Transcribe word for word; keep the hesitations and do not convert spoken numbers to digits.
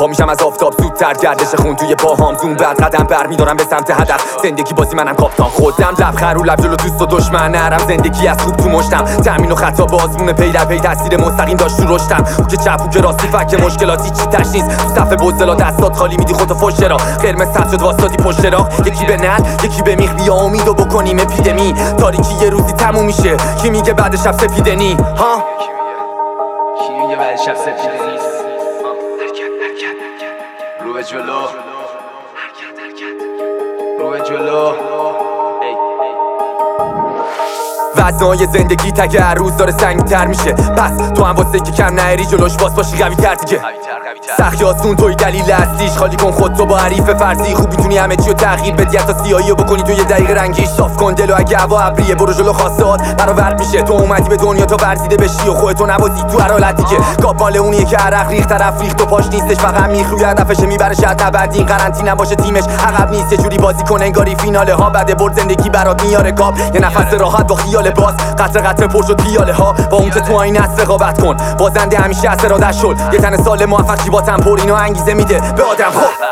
پا میشم از آفتاب زودتر، گردش خون توی پاهام زوم بعد قدم برمیدارم به سمت هدف. زندگی بازی منم کاپتان خودم، لبخند رو لب جلو دوست و دشمن نرم. زندگی از خوب تو مشتم، تامین و خطا بازمون پی در پی تاثیر مستقیم داشت تو رشتم. او که چپ او که راستی فک مشکلاتی چی تش نیست. تو صف بزدلا دستات خالی میدی خودتو فوش را. قرمز سبز شد واسطی پشت راه، یکی به نل یکی به میخ. بیا امیدو بکنیم اپیدمی، تاریکی یه روزی تموم میشه. کی میگه بعد شب سفیدنی ها؟ کی میگه بعد شب سفیدنی؟ حرکت حرکت رو به جلو، حرکت حرکت رو به جلو. وزنای زندگی تگه هر روز داره سنگین‌تر میشه. پس تو هم واسه که کم نهری جلوش باز باشی قوی تر دیگه. سخت یا آسون توی دلیل اصلیش، خالی کن خودتو با حریف فرضی. خوب میتونی همه چی رو تغییر بدی، حتی سیاهی رو بکنی تو یه دقیقه رنگیش. صاف کن دلو اگه هوا ابریه، برو جلو خواستات برآورد میشه. تو اومدی به دنیا تا ورزیده بشی و خودتو نبازی تو هر حالتی که گاب مال اونیه که عرق ریخت طرف ریخت و پاش نیستش، فقط میخ روی هدفش میبره. شاید ابد این قرنطینه باشه تیمش عقب نیست، یه جوری بازی کن انگاری فیناله ها. بعد برد زندگی برات میاره کاب، یه نفس راحت با خیال باز. قطره قطره پر شد پیاله ها، با اون که تو این است رقابت کن. بازنده همیشه از ارادت شد، یه تن سال موفق با تمپور اینو انگیزه میده به آدم. خب